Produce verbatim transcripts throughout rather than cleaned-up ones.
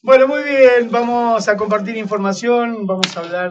Bueno, muy bien, vamos a compartir información, vamos a hablar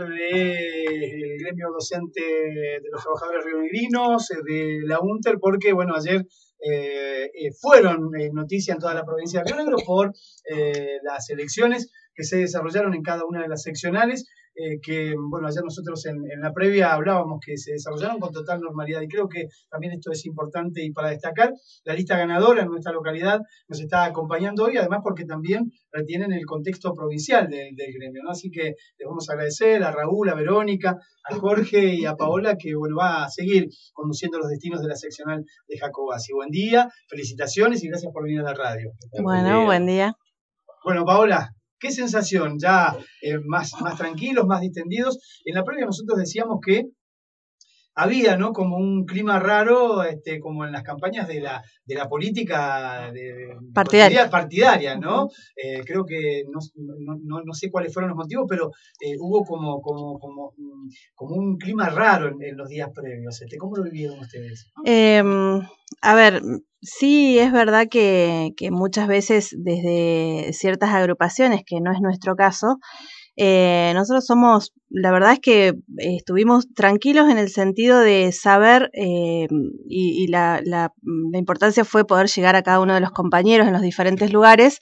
del gremio docente de los trabajadores rionegrinos, de la UNTER, porque, bueno, ayer eh, eh, fueron eh, noticia en toda la provincia de Río Negro por eh, las elecciones que se desarrollaron en cada una de las seccionales, eh, que, bueno, ayer nosotros en, en la previa hablábamos que se desarrollaron con total normalidad, y creo que también esto es importante y para destacar, la lista ganadora en nuestra localidad nos está acompañando hoy, además porque también retienen el contexto provincial del, del gremio, ¿no? Así que les vamos a agradecer a Raúl, a Verónica, a Jorge y a Paola, que, bueno, va a seguir conduciendo los destinos de la seccional de Jacobasi. Buen día, felicitaciones y gracias por venir a la radio. Bueno, buen día. Bueno, Paola, ¿qué sensación? Ya eh, más, más tranquilos, más distendidos. En la previa nosotros decíamos que había, ¿no?, como un clima raro, este, como en las campañas de la, de la política de, Partidaria. partidaria, ¿no? Eh, creo que no, no, no, no sé cuáles fueron los motivos, pero eh, hubo como, como, como, como un clima raro en, en los días previos. Este, ¿Cómo lo vivieron ustedes? Eh, a ver, sí es verdad que, que muchas veces desde ciertas agrupaciones, que no es nuestro caso, Eh, nosotros somos, la verdad es que eh, estuvimos tranquilos en el sentido de saber eh, y, y la, la, la importancia fue poder llegar a cada uno de los compañeros en los diferentes lugares,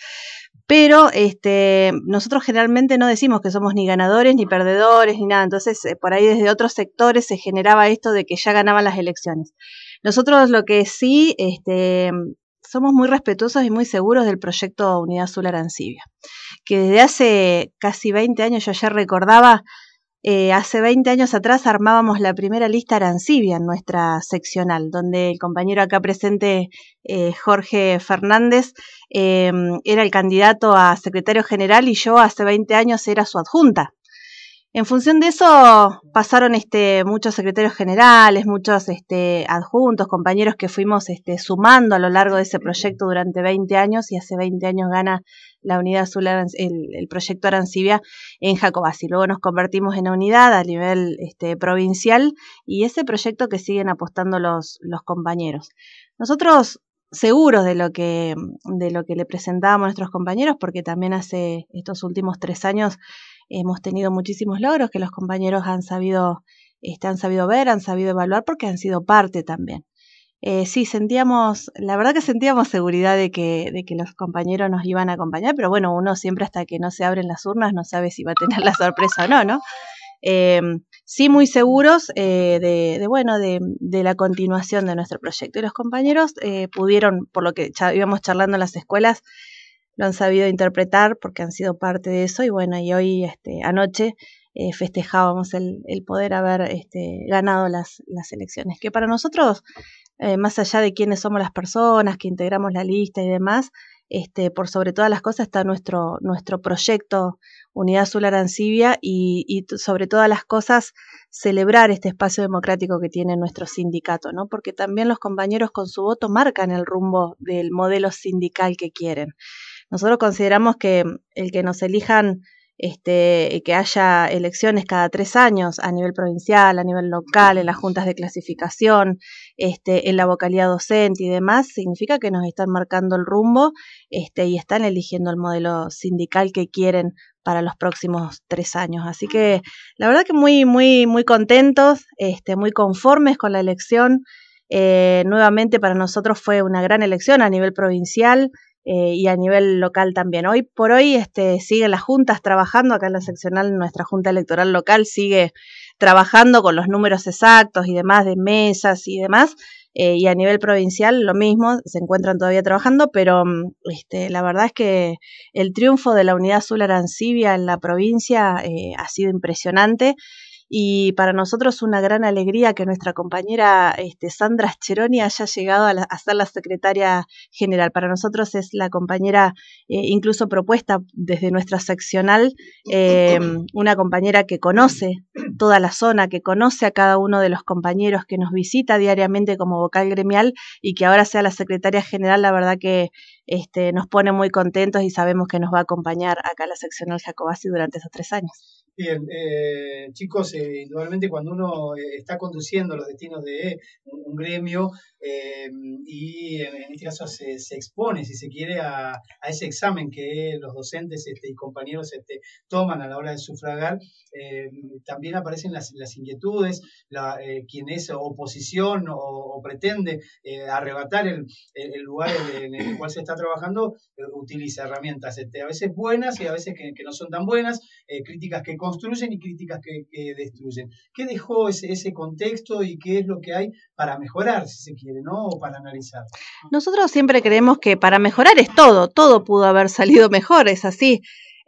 pero este, nosotros generalmente no decimos que somos ni ganadores ni perdedores ni nada, entonces eh, por ahí desde otros sectores se generaba esto de que ya ganaban las elecciones. Nosotros lo que sí, este, somos muy respetuosos y muy seguros del proyecto Unidad Azul Arancibia, que desde hace casi veinte años, yo ayer recordaba, eh, hace veinte años atrás armábamos la primera lista Arancibia en nuestra seccional, donde el compañero acá presente, eh, Jorge Fernández, eh, era el candidato a secretario general y yo hace veinte años era su adjunta. En función de eso pasaron este, muchos secretarios generales, muchos este, adjuntos, compañeros que fuimos este, sumando a lo largo de ese proyecto durante veinte años, y hace veinte años gana la Unidad Azul, el, el proyecto Arancibia en Jacobasi. Luego nos convertimos en una unidad a nivel este, provincial, y ese proyecto que siguen apostando los, los compañeros. Nosotros seguros de lo que de lo que le presentábamos a nuestros compañeros, porque también hace estos últimos tres años hemos tenido muchísimos logros que los compañeros han sabido, este, han sabido ver, han sabido evaluar, porque han sido parte también. Eh, sí, sentíamos, la verdad que sentíamos seguridad de que, de que los compañeros nos iban a acompañar, pero bueno, uno siempre hasta que no se abren las urnas no sabe si va a tener la sorpresa o no, ¿no? Eh, sí, muy seguros eh, de, de, bueno, de, de la continuación de nuestro proyecto. Y los compañeros eh, pudieron, por lo que ya íbamos charlando en las escuelas, lo han sabido interpretar porque han sido parte de eso, y bueno, y hoy, este, anoche, eh, festejábamos el, el poder haber este, ganado las, las elecciones, que para nosotros, eh, más allá de quiénes somos las personas que integramos la lista y demás, este, por sobre todas las cosas está nuestro, nuestro proyecto Unidad Azul Arancibia, y, y sobre todas las cosas celebrar este espacio democrático que tiene nuestro sindicato, ¿no? Porque también los compañeros con su voto marcan el rumbo del modelo sindical que quieren. Nosotros consideramos que el que nos elijan, este, que haya elecciones cada tres años a nivel provincial, a nivel local, en las juntas de clasificación, este, en la vocalía docente y demás, significa que nos están marcando el rumbo, este, y están eligiendo el modelo sindical que quieren para los próximos tres años. Así que la verdad que muy, muy, muy contentos, este, muy conformes con la elección. Eh, nuevamente para nosotros fue una gran elección a nivel provincial. Eh, y a nivel local también. Hoy por hoy este, siguen las juntas trabajando, acá en la seccional nuestra junta electoral local sigue trabajando con los números exactos y demás de mesas y demás, eh, y a nivel provincial lo mismo, se encuentran todavía trabajando, pero este, la verdad es que el triunfo de la Unidad Azul Arancibia en la provincia eh, ha sido impresionante. Y para nosotros una gran alegría que nuestra compañera este, Sandra Scheroni haya llegado a, la, a ser la secretaria general. Para nosotros es la compañera eh, incluso propuesta desde nuestra seccional, eh, una compañera que conoce toda la zona, que conoce a cada uno de los compañeros, que nos visita diariamente como vocal gremial, y que ahora sea la secretaria general, la verdad que este, nos pone muy contentos y sabemos que nos va a acompañar acá a la seccional Jacobasi durante esos tres años. Bien, eh, chicos, eh, indudablemente cuando uno eh, está conduciendo los destinos de un, un gremio eh, y en, en este caso se, se expone, si se quiere, a, a ese examen que los docentes este, y compañeros este, toman a la hora de sufragar, eh, también aparecen las, las inquietudes, la, eh, quien es oposición o, o pretende eh, arrebatar el, el lugar en el cual se está trabajando, eh, utiliza herramientas este, a veces buenas y a veces que, que no son tan buenas, eh, críticas que construyen y críticas que, que destruyen. ¿Qué dejó ese, ese contexto y qué es lo que hay para mejorar, si se quiere, ¿no? O para analizar? Nosotros siempre creemos que para mejorar es todo, todo pudo haber salido mejor, es así.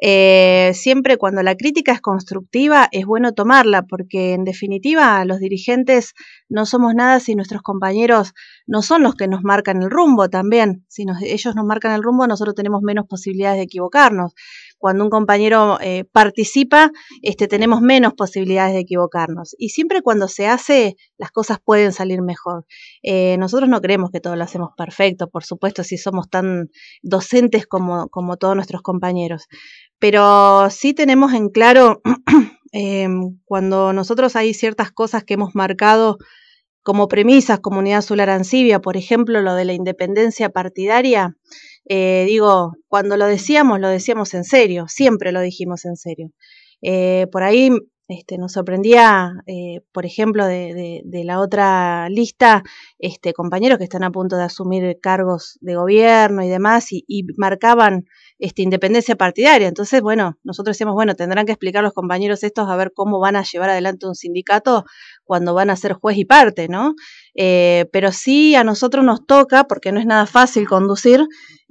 Eh, siempre cuando la crítica es constructiva es bueno tomarla, porque en definitiva los dirigentes no somos nada si nuestros compañeros no son los que nos marcan el rumbo también. Si nos, ellos nos marcan el rumbo, nosotros tenemos menos posibilidades de equivocarnos. Cuando un compañero eh, participa, este, tenemos menos posibilidades de equivocarnos. Y siempre cuando se hace, las cosas pueden salir mejor. Eh, nosotros no creemos que todo lo hacemos perfecto, por supuesto, si somos tan docentes como, como todos nuestros compañeros. Pero sí tenemos en claro, eh, cuando nosotros hay ciertas cosas que hemos marcado como premisas, Comunidad Azul Arancibia, por ejemplo, lo de la independencia partidaria, eh, digo, cuando lo decíamos, lo decíamos en serio, siempre lo dijimos en serio. Eh, por ahí este, nos sorprendía, eh, por ejemplo, de, de, de la otra lista, este, compañeros que están a punto de asumir cargos de gobierno y demás, y, y marcaban este, independencia partidaria. Entonces, bueno, nosotros decíamos, bueno, tendrán que explicar los compañeros estos a ver cómo van a llevar adelante un sindicato cuando van a ser juez y parte, ¿no? Eh, pero sí a nosotros nos toca, porque no es nada fácil conducir,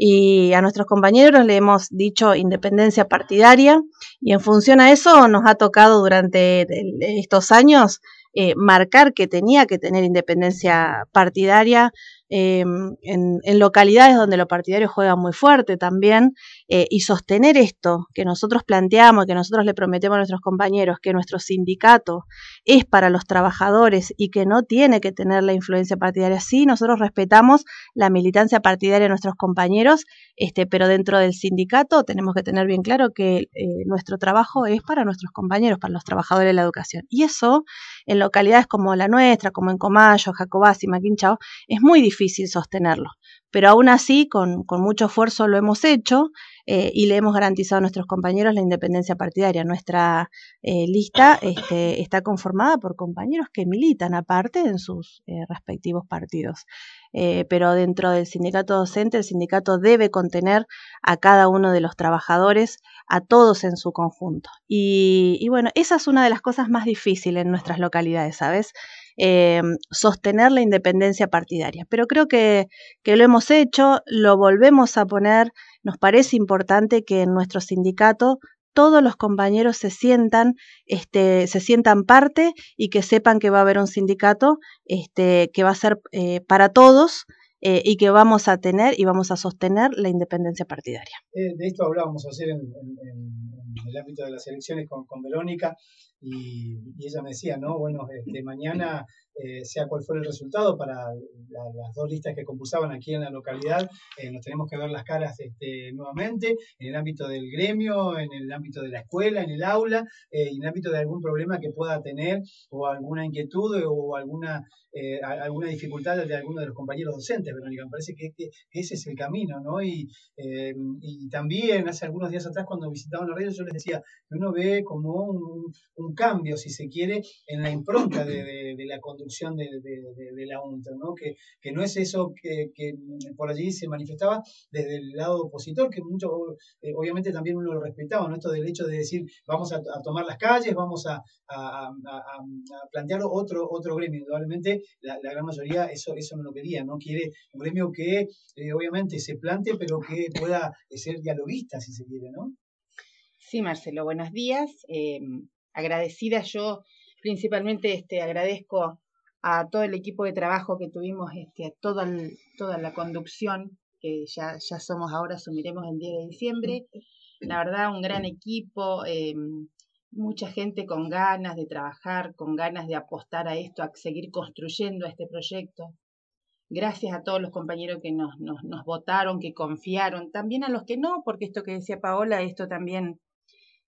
y a nuestros compañeros le hemos dicho independencia partidaria, y en función a eso nos ha tocado durante estos años eh, marcar que tenía que tener independencia partidaria eh, en, en localidades donde lo partidario juega muy fuerte también, eh, y sostener esto que nosotros planteamos, que nosotros le prometemos a nuestros compañeros, que nuestro sindicato es para los trabajadores y que no tiene que tener la influencia partidaria. Sí, nosotros respetamos la militancia partidaria de nuestros compañeros, este, pero dentro del sindicato tenemos que tener bien claro que eh, nuestro trabajo es para nuestros compañeros, para los trabajadores de la educación. Y eso, en localidades como la nuestra, como en Comayo, Jacobás y Maquinchao, es muy difícil sostenerlo. Pero aún así, con, con mucho esfuerzo lo hemos hecho eh, y le hemos garantizado a nuestros compañeros la independencia partidaria. Nuestra eh, lista este, está conformada por compañeros que militan aparte en sus eh, respectivos partidos. Eh, pero dentro del sindicato docente, el sindicato debe contener a cada uno de los trabajadores, a todos en su conjunto. Y, y bueno, esa es una de las cosas más difíciles en nuestras localidades, ¿sabes? Eh, sostener la independencia partidaria. Pero creo que, que lo hemos hecho, lo volvemos a poner. Nos parece importante que en nuestro sindicato todos los compañeros se sientan, este, se sientan parte y que sepan que va a haber un sindicato este, que va a ser eh, para todos eh, y que vamos a tener y vamos a sostener la independencia partidaria. Eh, de esto hablábamos ayer en, en, en, el ámbito de las elecciones con, con Verónica y, y ella me decía, ¿no? Bueno, este, mañana, eh, sea cual fuera el resultado para la, las dos listas que concursaban aquí en la localidad, eh, nos tenemos que ver las caras este, nuevamente en el ámbito del gremio, en el ámbito de la escuela, en el aula, eh, y en el ámbito de algún problema que pueda tener o alguna inquietud o alguna, eh, alguna dificultad de alguno de los compañeros docentes, Verónica. Me parece que, que ese es el camino, ¿no? Y, eh, y también hace algunos días atrás cuando visitaban la radio yo les decía que uno ve como un, un cambio, si se quiere, en la impronta de, de, de la conducción de, de, de, de la UNTER, ¿no? Que, que no es eso que, que por allí se manifestaba desde el lado opositor, que mucho, eh, obviamente también uno lo respetaba, ¿no? Esto del hecho de decir vamos a, a tomar las calles, vamos a, a, a, a plantear otro, otro gremio. Indudablemente la, la gran mayoría eso, eso no lo quería, no quiere un gremio que eh, obviamente se plantee, pero que pueda ser dialoguista, si se quiere, ¿no? Sí, Marcelo, buenos días. Eh, agradecida yo, principalmente este, agradezco a todo el equipo de trabajo que tuvimos, este, a toda, el, toda la conducción, que ya, ya somos ahora, asumiremos el diez de diciembre. La verdad, un gran equipo, eh, mucha gente con ganas de trabajar, con ganas de apostar a esto, a seguir construyendo este proyecto. Gracias a todos los compañeros que nos, nos, nos votaron, que confiaron, también a los que no, porque esto que decía Paola, esto también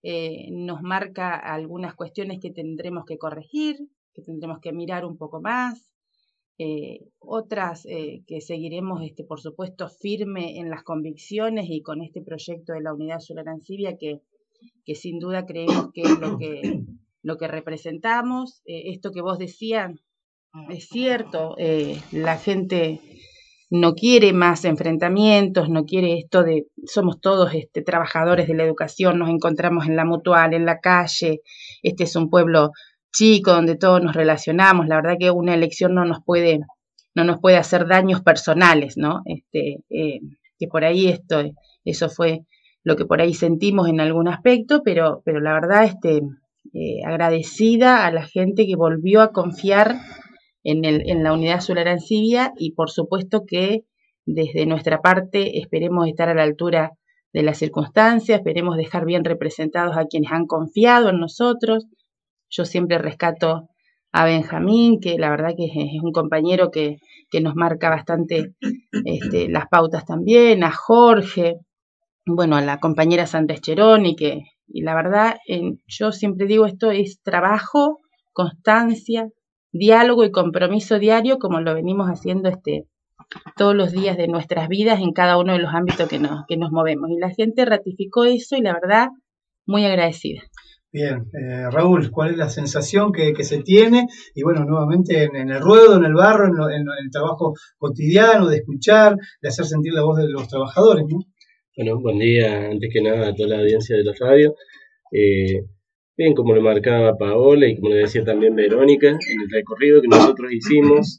eh, nos marca algunas cuestiones que tendremos que corregir, que tendremos que mirar un poco más, eh, otras eh, que seguiremos, este, por supuesto, firme en las convicciones y con este proyecto de la Unidad Solar Ansibia que, que sin duda creemos que es lo que, lo que representamos. Eh, esto que vos decías es cierto, eh, la gente no quiere más enfrentamientos, no quiere esto de, somos todos este, trabajadores de la educación, nos encontramos en la mutual, en la calle, este es un pueblo chico donde todos nos relacionamos, la verdad que una elección no nos puede, no nos puede hacer daños personales, ¿no? Este, eh, que por ahí esto, eso fue lo que por ahí sentimos en algún aspecto, pero, pero la verdad, este, eh, agradecida a la gente que volvió a confiar en, el, en la Unidad Solar Ansibia y por supuesto que desde nuestra parte esperemos estar a la altura de las circunstancias, esperemos dejar bien representados a quienes han confiado en nosotros. Yo siempre rescato a Benjamín, que la verdad que es un compañero que, que nos marca bastante este, las pautas también, a Jorge, bueno, a la compañera Santa Escheroni, que, y la verdad, en, yo siempre digo esto es trabajo, constancia, diálogo y compromiso diario, como lo venimos haciendo este, todos los días de nuestras vidas en cada uno de los ámbitos que nos, que nos movemos. Y la gente ratificó eso y la verdad, muy agradecida. Bien, eh, Raúl, ¿cuál es la sensación que, que se tiene? Y bueno, nuevamente en, en el ruedo, en el barro, en, lo, en, en el trabajo cotidiano, de escuchar, de hacer sentir la voz de los trabajadores, ¿no? Bueno, buen día, antes que nada, a toda la audiencia de la radio. Eh, bien, como lo marcaba Paola y como le decía también Verónica, en el recorrido que nosotros hicimos,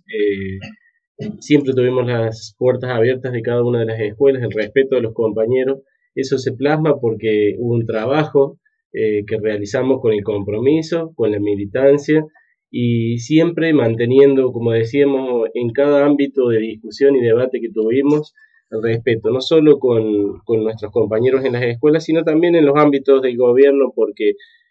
eh, siempre tuvimos las puertas abiertas de cada una de las escuelas, el respeto de los compañeros. Eso se plasma porque hubo un trabajo eh, que realizamos con el compromiso, con la militancia y siempre manteniendo, como decíamos, en cada ámbito de discusión y debate que tuvimos, el respeto, no solo con, con nuestros compañeros en las escuelas, sino también en los ámbitos del gobierno, porque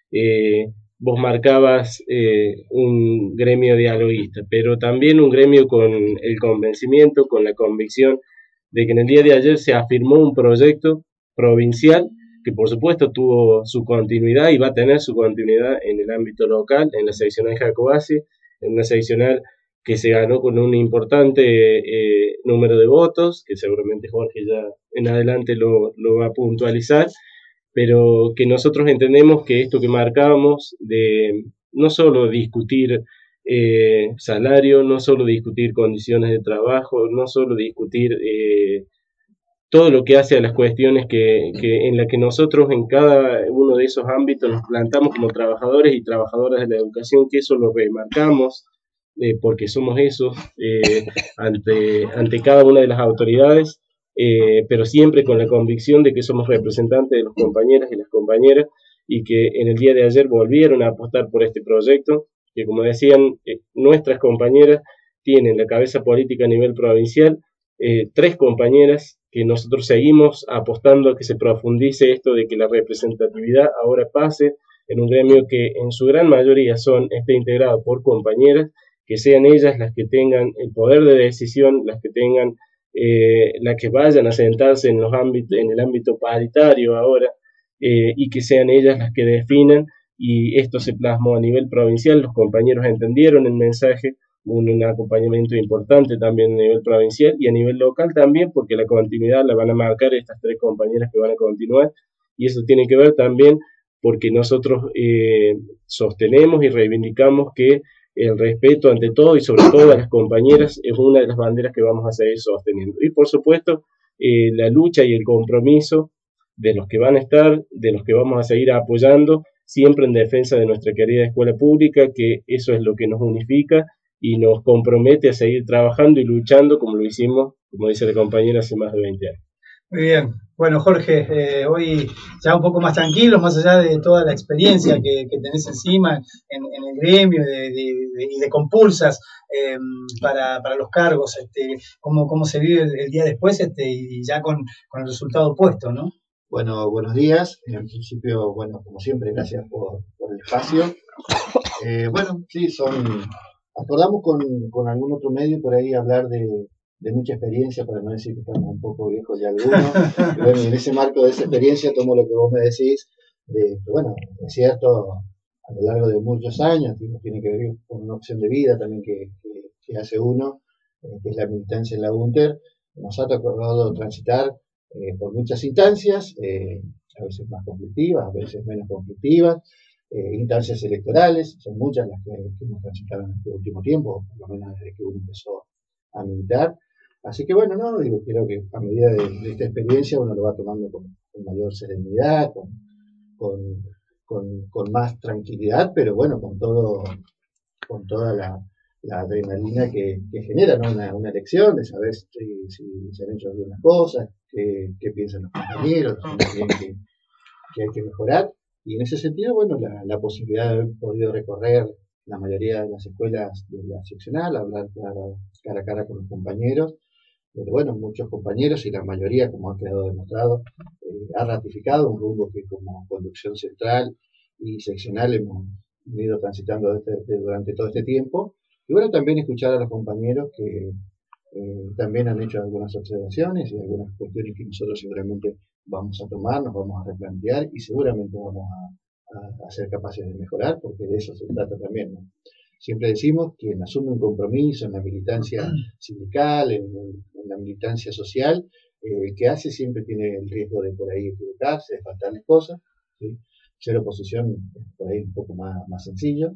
eh, vos marcabas eh, un gremio dialoguista, pero también un gremio con el convencimiento, con la convicción de que en el día de ayer se afirmó un proyecto provincial que por supuesto tuvo su continuidad y va a tener su continuidad en el ámbito local, en la seccional Jacobasi, en una seccional que se ganó con un importante eh, número de votos, que seguramente Jorge ya en adelante lo, lo va a puntualizar, pero que nosotros entendemos que esto que marcábamos de no solo discutir eh, salario, no solo discutir condiciones de trabajo, no solo discutir eh, todo lo que hace a las cuestiones que, que en las que nosotros en cada uno de esos ámbitos nos plantamos como trabajadores y trabajadoras de la educación, que eso lo remarcamos, eh, porque somos esos eh, ante, ante cada una de las autoridades, eh, pero siempre con la convicción de que somos representantes de los compañeros y las compañeras y que en el día de ayer volvieron a apostar por este proyecto, que como decían, eh, nuestras compañeras tienen la cabeza política a nivel provincial, eh, tres compañeras que nosotros seguimos apostando a que se profundice esto de que la representatividad ahora pase en un gremio que en su gran mayoría son, esté integrado por compañeras, que sean ellas las que tengan el poder de decisión, las que tengan, eh, las que vayan a sentarse en, los ámbitos, en el ámbito paritario ahora, eh, y que sean ellas las que definan, y esto se plasmó a nivel provincial, los compañeros entendieron el mensaje, un, un acompañamiento importante también a nivel provincial y a nivel local también, porque la continuidad la van a marcar estas tres compañeras que van a continuar, y eso tiene que ver también porque nosotros eh, sostenemos y reivindicamos que el respeto ante todo y sobre todo a las compañeras es una de las banderas que vamos a seguir sosteniendo. Y por supuesto, eh, la lucha y el compromiso de los que van a estar, de los que vamos a seguir apoyando, siempre en defensa de nuestra querida escuela pública, que eso es lo que nos unifica y nos compromete a seguir trabajando y luchando como lo hicimos, como dice la compañera, hace más de veinte años. Muy bien. Bueno, Jorge, eh, hoy ya un poco más tranquilo, más allá de toda la experiencia que, que tenés encima en, en el gremio y de, de, de, de compulsas eh, para, para los cargos, este, cómo, cómo se vive el, el día después este, y ya con, con el resultado puesto, ¿no? Bueno, buenos días. En principio, bueno, como siempre, gracias por, por el espacio. Eh, bueno, sí, son... Acordamos con, con algún otro medio por ahí hablar de, de mucha experiencia, para no decir que estamos un poco viejos ya algunos. Y bueno, en ese marco de esa experiencia tomo lo que vos me decís, de, bueno, es cierto, a lo largo de muchos años, tiene que ver con una opción de vida también que, que, que hace uno, eh, que es la militancia en la UNTER. Nos ha tocado transitar eh, por muchas instancias, eh, a veces más conflictivas, a veces menos conflictivas, eh, instancias electorales, son muchas las que, que hemos transitado en este último tiempo, por lo menos desde que uno empezó a militar. Así que bueno, no, digo, creo que a medida de, de esta experiencia uno lo va tomando con, con mayor serenidad, con, con, con, con, más tranquilidad, pero bueno, con todo, con toda la, la adrenalina que, que genera, ¿no? una, una elección, de saber si, si, se han hecho bien las cosas, qué, qué piensan los compañeros, que, que hay que mejorar. Y en ese sentido, bueno, la, la posibilidad de haber podido recorrer la mayoría de las escuelas de la seccional, hablar cara, cara a cara con los compañeros, pero bueno, muchos compañeros y la mayoría, como ha quedado demostrado, eh, ha ratificado un rumbo que como conducción central y seccional hemos ido transitando desde, desde, durante todo este tiempo. Y bueno, también escuchar a los compañeros que eh, también han hecho algunas observaciones y algunas cuestiones que nosotros seguramente vamos a tomar, nos vamos a replantear y seguramente vamos a, a, a ser capaces de mejorar, porque de eso se trata también, ¿no? Siempre decimos que quien asume un compromiso en la militancia sindical, en, en la militancia social, eh, el que hace siempre tiene el riesgo de por ahí equivocarse, de faltarles cosas, ¿sí? Ser oposición por ahí un poco más, más sencillo.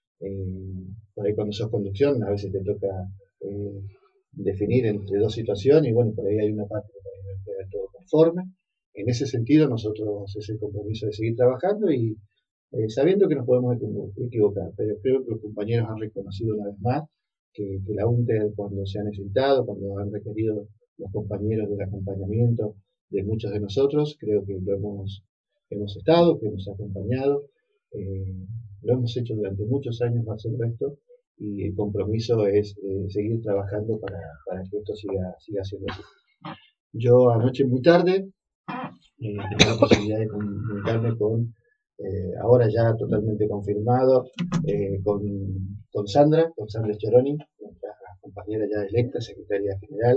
Eh, por ahí cuando sos conducción a veces te toca eh, definir entre dos situaciones y bueno, por ahí hay una parte que por ahí no queda todo conforme. En ese sentido nosotros es el compromiso de seguir trabajando y eh, sabiendo que nos podemos equivocar, pero creo que los compañeros han reconocido una vez más que, que la UNTER cuando se ha necesitado, cuando han requerido los compañeros del acompañamiento de muchos de nosotros, creo que lo hemos, hemos estado, que hemos acompañado, eh, lo hemos hecho durante muchos años más el resto y el compromiso es eh, seguir trabajando para, para que esto siga, siga siendo así. Yo anoche muy tarde eh, tuve la posibilidad de comunicarme con Eh, ahora ya totalmente confirmado, eh, con, con Sandra, con Sandra Schioroni, nuestra compañera ya electa, secretaria general,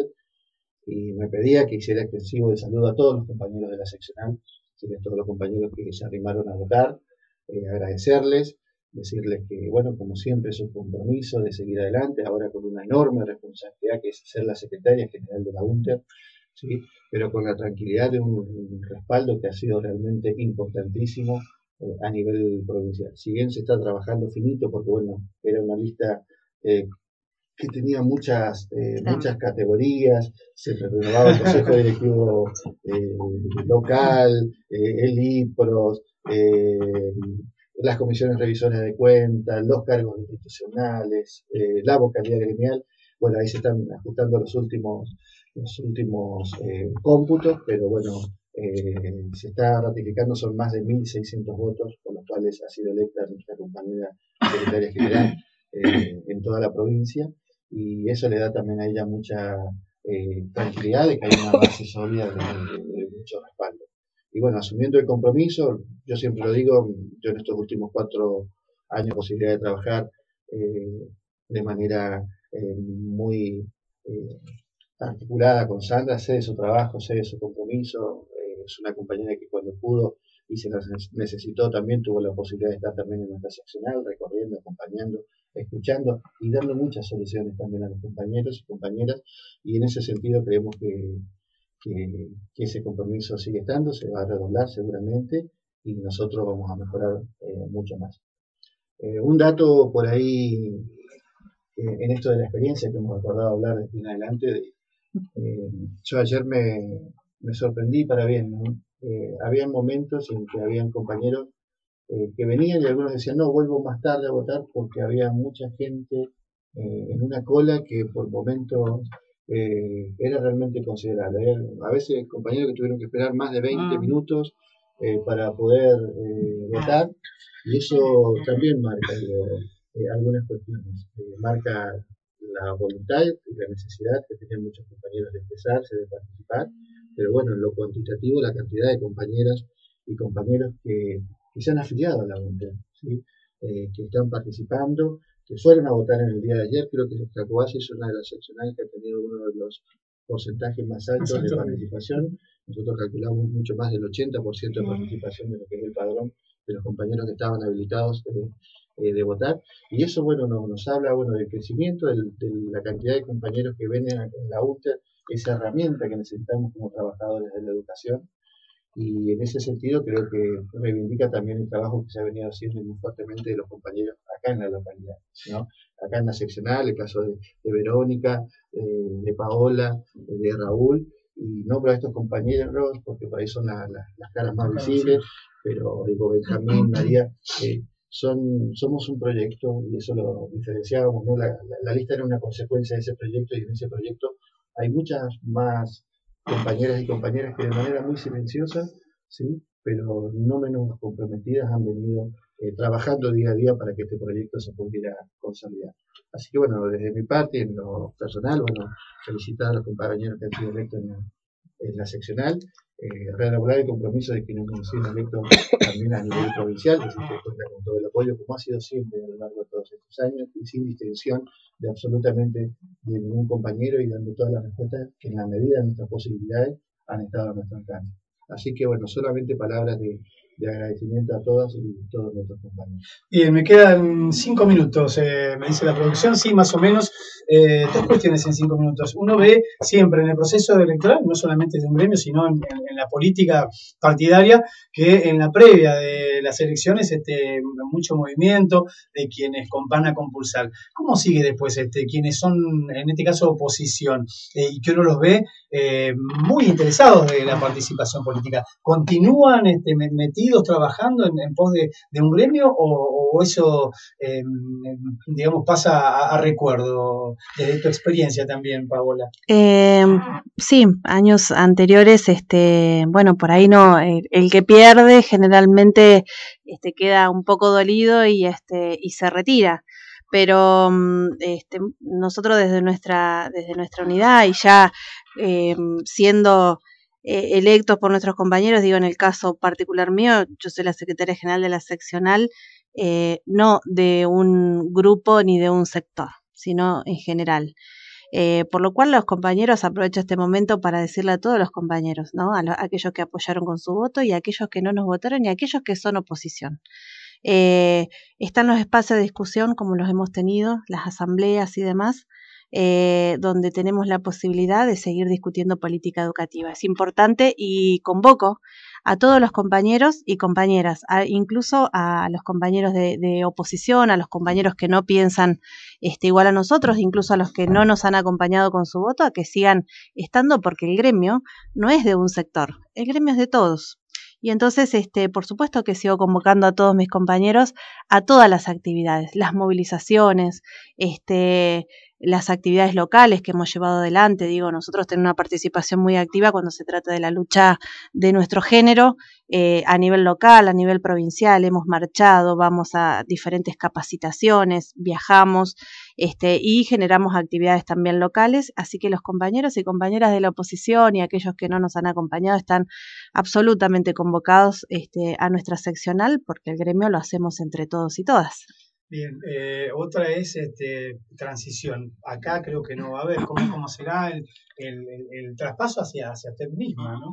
y me pedía que hiciera extensivo de saludo a todos los compañeros de la seccional, a todos los compañeros que se arrimaron a votar, eh, agradecerles, decirles que, bueno, como siempre, es un compromiso de seguir adelante, ahora con una enorme responsabilidad que es ser la secretaria general de la UNTER, ¿sí? Pero con la tranquilidad de un, un respaldo que ha sido realmente importantísimo eh, a nivel provincial. Si bien se está trabajando finito, porque bueno, era una lista eh, que tenía muchas, eh, muchas categorías, se renovaba el Consejo Directivo eh, local, eh, el IPROS, eh, las comisiones revisoras de cuentas, los cargos institucionales, eh, la vocalía gremial. Bueno, ahí se están ajustando los últimos, los últimos eh, cómputos, pero bueno, eh, se está ratificando, son más de mil seiscientos votos, con los cuales ha sido electa nuestra compañera secretaria general eh, en toda la provincia, y eso le da también a ella mucha eh, tranquilidad de que hay una base sólida de, de, de mucho respaldo. Y bueno, asumiendo el compromiso, yo siempre lo digo, yo en estos últimos cuatro años posibilidad de trabajar eh, de manera eh, muy eh, articulada con Sandra, sé de su trabajo, sé de su compromiso, eh, es una compañera que cuando pudo y se necesitó también tuvo la posibilidad de estar también en nuestra seccional, recorriendo, acompañando, escuchando y dando muchas soluciones también a los compañeros y compañeras, y en ese sentido creemos que, que, que ese compromiso sigue estando, se va a redoblar seguramente y nosotros vamos a mejorar eh, mucho más. Eh, un dato por ahí eh, en esto de la experiencia que hemos acordado hablar de aquí en adelante, de, eh, yo ayer me, me sorprendí para bien, ¿no? Eh, había momentos en que habían compañeros eh, que venían y algunos decían, no, vuelvo más tarde a votar porque había mucha gente eh, en una cola que por momentos eh, era realmente considerable. ¿eh? A veces compañeros que tuvieron que esperar más de veinte minutos eh, para poder eh, votar, y eso también marca digo, eh, algunas cuestiones. Eh, marca la voluntad y la necesidad que tenían muchos compañeros de expresarse, de participar, pero bueno, en lo cuantitativo, la cantidad de compañeras y compañeros que, que se han afiliado a la UNTER, ¿sí? eh, que están participando, que fueron a votar en el día de ayer. Creo que Tacuasi es una de las seccionales que ha tenido uno de los porcentajes más altos de participación, nosotros calculamos mucho más del ochenta por ciento de participación de lo que es el padrón de los compañeros que estaban habilitados de, de votar, y eso, bueno, nos, nos habla, bueno, del crecimiento, del, de la cantidad de compañeros que ven en, en la U T E R esa herramienta que necesitamos como trabajadores de la educación. Y en ese sentido creo que reivindica también el trabajo que se ha venido haciendo muy fuertemente de los compañeros acá en la localidad, ¿no? Acá en la seccional, el caso de, de Verónica, eh, de Paola, de Raúl, y nombro a estos compañeros porque por ahí son la, la, las caras más visibles, pero digo, Benjamín, María, eh, son, somos un proyecto, y eso lo diferenciábamos, ¿no? La, la, la lista era una consecuencia de ese proyecto, y en ese proyecto hay muchas más compañeras y compañeras que de manera muy silenciosa, ¿sí?, pero no menos comprometidas, han venido eh, trabajando día a día para que este proyecto se pudiera consolidar. Así que, bueno, desde mi parte, en lo personal, bueno, felicitar a los compañeros que han sido electos en la, en la seccional, eh, reelaborar el compromiso de quienes hemos sido electos también a nivel provincial, que siempre cuenta con todo el apoyo, como ha sido siempre a lo largo de todos estos años, y sin distinción de absolutamente de ningún compañero, y dando todas las respuestas que en la medida de nuestras posibilidades han estado a nuestro alcance. Así que, bueno, solamente palabras de, de agradecimiento a todas y todos nuestros compañeros. Bien, me quedan cinco minutos, eh, me dice la producción, sí, más o menos. Eh, dos cuestiones en cinco minutos. Uno ve siempre en el proceso electoral, no solamente de un gremio, sino en, en, en la política partidaria, que en la previa de las elecciones este, mucho movimiento de quienes van a compulsar. ¿Cómo sigue después este, quienes son, en este caso, oposición, eh, y que uno los ve eh, muy interesados de la participación política? ¿Continúan este, metidos trabajando en, en pos de, de un gremio, o, o eso, eh, digamos, pasa a, a recuerdo desde tu experiencia también, Paola? Eh, sí, años anteriores, este, bueno, por ahí no, el, el que pierde generalmente este, queda un poco dolido y, este, y se retira. Pero este, nosotros desde nuestra, desde nuestra unidad y ya eh, siendo eh, electos por nuestros compañeros, digo, en el caso particular mío, yo soy la secretaria general de la seccional, eh, no de un grupo ni de un sector, sino en general. Eh, por lo cual los compañeros, aprovecho este momento para decirle a todos los compañeros, ¿no?, a, lo, a aquellos que apoyaron con su voto y a aquellos que no nos votaron y a aquellos que son oposición. Eh, están los espacios de discusión como los hemos tenido, las asambleas y demás, eh, donde tenemos la posibilidad de seguir discutiendo política educativa. Es importante y convoco a todos los compañeros y compañeras, a, incluso a los compañeros de, de oposición, a los compañeros que no piensan este, igual a nosotros, incluso a los que no nos han acompañado con su voto, a que sigan estando, porque el gremio no es de un sector, el gremio es de todos. Y entonces, este, por supuesto que sigo convocando a todos mis compañeros a todas las actividades, las movilizaciones, este, las actividades locales que hemos llevado adelante. Digo, nosotros tenemos una participación muy activa cuando se trata de la lucha de nuestro género, eh, a nivel local, a nivel provincial, hemos marchado, vamos a diferentes capacitaciones, viajamos, este, y generamos actividades también locales, así que los compañeros y compañeras de la oposición y aquellos que no nos han acompañado están absolutamente convocados este, a nuestra seccional, porque el gremio lo hacemos entre todos y todas. Bien, eh, otra es este, transición. Acá creo que no va a haber. ¿Cómo, cómo será el, el, el, el traspaso hacia, hacia usted misma, no?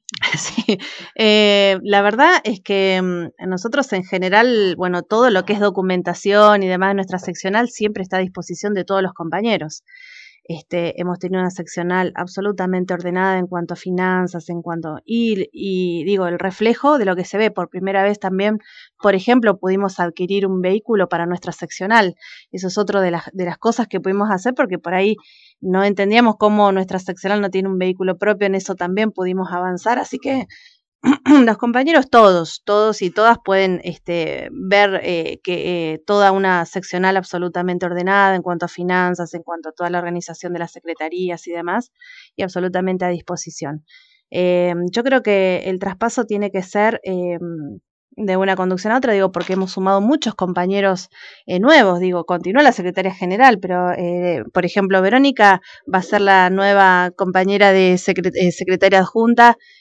Sí, eh, la verdad es que mmm, nosotros en general, bueno, todo lo que es documentación y demás de nuestra seccional siempre está a disposición de todos los compañeros. Este, hemos tenido una seccional absolutamente ordenada en cuanto a finanzas, en cuanto y, y digo, el reflejo de lo que se ve. Por primera vez también, por ejemplo, pudimos adquirir un vehículo para nuestra seccional. Eso es otro de las, de las cosas que pudimos hacer, porque por ahí no entendíamos cómo nuestra seccional no tiene un vehículo propio. En eso también pudimos avanzar, así que los compañeros todos, todos y todas pueden este, ver eh, que eh, toda una seccional absolutamente ordenada en cuanto a finanzas, en cuanto a toda la organización de las secretarías y demás, y absolutamente a disposición. Eh, yo creo que el traspaso tiene que ser eh, de una conducción a otra, digo, porque hemos sumado muchos compañeros eh, nuevos, digo, continúa la secretaria general, pero, eh, por ejemplo, Verónica va a ser la nueva compañera de secret- eh, secretaria adjunta,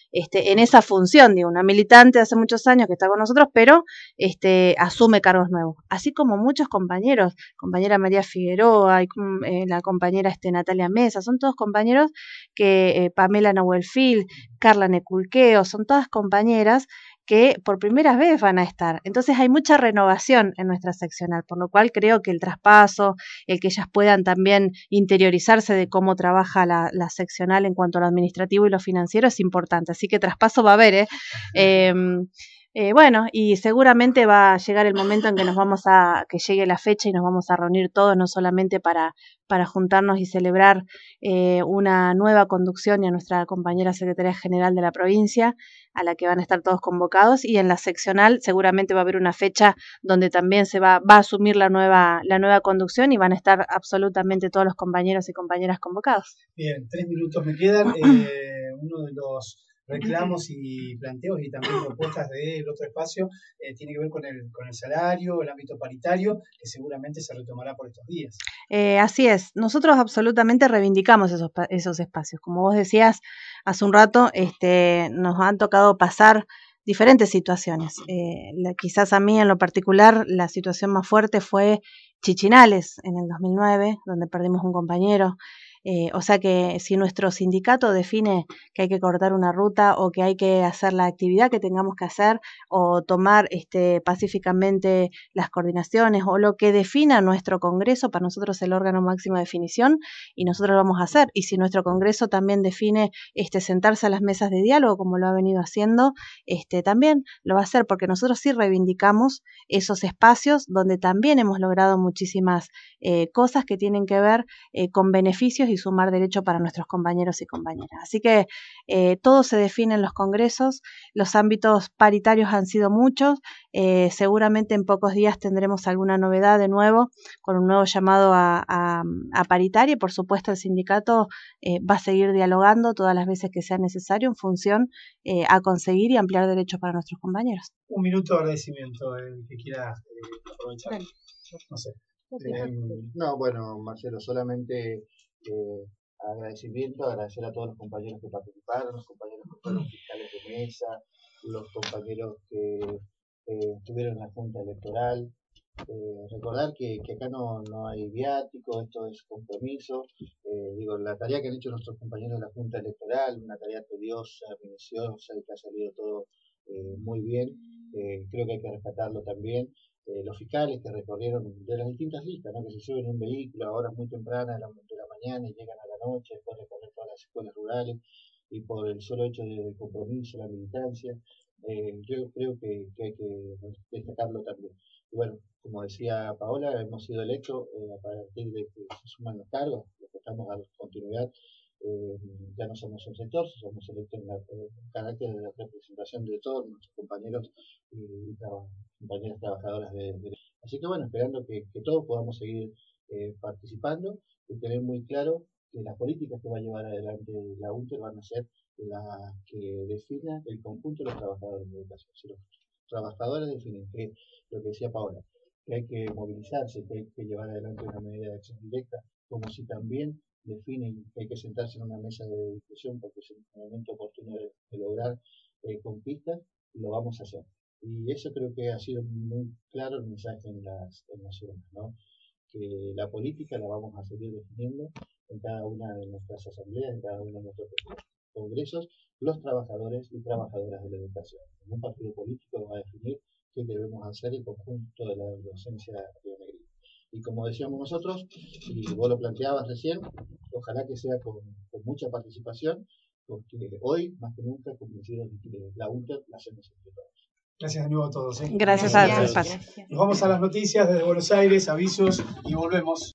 este, en esa función, digo, una militante de hace muchos años que está con nosotros, pero este, asume cargos nuevos. Así como muchos compañeros, compañera María Figueroa, y, eh, la compañera este, Natalia Mesa, son todos compañeros que, eh, Pamela Nahuelfil, Carla Neculqueo, son todas compañeras que por primera vez van a estar. Entonces hay mucha renovación en nuestra seccional, por lo cual creo que el traspaso, el que ellas puedan también interiorizarse de cómo trabaja la, la seccional en cuanto a lo administrativo y lo financiero es importante. Así que traspaso va a haber, ¿eh? eh Eh, bueno, y seguramente va a llegar el momento en que nos vamos a, que llegue la fecha y nos vamos a reunir todos, no solamente para, para juntarnos y celebrar eh, una nueva conducción y a nuestra compañera secretaria general de la provincia, a la que van a estar todos convocados, y en la seccional seguramente va a haber una fecha donde también se va, va a asumir la nueva, la nueva conducción y van a estar absolutamente todos los compañeros y compañeras convocados. Bien, tres minutos me quedan. Eh, uno de los reclamos y planteos y también propuestas del otro espacio eh, tiene que ver con el, con el salario, el ámbito paritario, que seguramente se retomará por estos días. Eh, así es, nosotros absolutamente reivindicamos esos, esos espacios. Como vos decías hace un rato, este, nos han tocado pasar diferentes situaciones. Eh, la, quizás a mí en lo particular la situación más fuerte fue Chichinales en el dos mil nueve, donde perdimos un compañero. Eh, o sea que si nuestro sindicato define que hay que cortar una ruta o que hay que hacer la actividad que tengamos que hacer o tomar este, pacíficamente las coordinaciones o lo que defina nuestro Congreso, para nosotros es el órgano máximo de definición y nosotros lo vamos a hacer. Y si nuestro Congreso también define este, sentarse a las mesas de diálogo como lo ha venido haciendo, este, también lo va a hacer porque nosotros sí reivindicamos esos espacios donde también hemos logrado muchísimas eh, cosas que tienen que ver eh, con beneficios y sumar derecho para nuestros compañeros y compañeras. Así que eh, todo se define en los congresos, los ámbitos paritarios han sido muchos, eh, seguramente en pocos días tendremos alguna novedad de nuevo, con un nuevo llamado a, a, a paritaria y por supuesto el sindicato eh, va a seguir dialogando todas las veces que sea necesario en función eh, a conseguir y ampliar derechos para nuestros compañeros. Un minuto de agradecimiento, el que quiera eh, aprovechar. Dale. No sé. Eh, no, bueno, Marcelo, solamente eh, agradecimiento, agradecer a todos los compañeros que participaron, los compañeros que fueron fiscales de mesa, los compañeros que eh, estuvieron en la Junta Electoral. Eh, recordar que, que acá no, no hay viático, esto es compromiso. Eh, digo, la tarea que han hecho nuestros compañeros de la Junta Electoral, una tarea tediosa, minuciosa y que ha salido todo eh, muy bien, eh, creo que hay que rescatarlo también. Eh, los fiscales que recorrieron de las distintas listas, ¿no? Que se suben en un vehículo a horas muy tempranas de la, de la mañana y llegan a la noche, después recorrer todas las escuelas rurales y por el solo hecho del compromiso, la militancia, eh, yo creo que, que hay que destacarlo también. Y bueno, como decía Paola, hemos sido electos eh, a partir de que se suman los cargos, los que estamos a la continuidad. Eh, ya no somos un sector, somos electos en, la, en carácter de representación de todos nuestros compañeros y, y traba, compañeras trabajadoras de, de... Así que bueno, esperando que, que todos podamos seguir eh, participando y tener muy claro que las políticas que va a llevar adelante la U N T E R van a ser las que definan el conjunto de los trabajadores de educación. Si los trabajadores definen que lo que decía Paola, que hay que movilizarse, que hay que llevar adelante una medida de acción directa, como si también definen que hay que sentarse en una mesa de discusión porque es el momento oportuno de, de lograr eh, conquistas, lo vamos a hacer. Y eso creo que ha sido muy claro el mensaje en las, en las urnas, ¿no? Que la política la vamos a seguir definiendo en cada una de nuestras asambleas, en cada uno de nuestros congresos, los trabajadores y trabajadoras de la educación. Un partido político va a definir qué debemos hacer el conjunto de la docencia rionegrina. Y como decíamos nosotros, y vos lo planteabas recién, ojalá que sea con, con mucha participación, porque hoy, más que nunca, convencidos de que la U N T E R la hacemos entre todos. Gracias de nuevo a todos. ¿eh? Gracias, Gracias, a todos. gracias. Nos vamos a las noticias desde Buenos Aires, avisos y volvemos.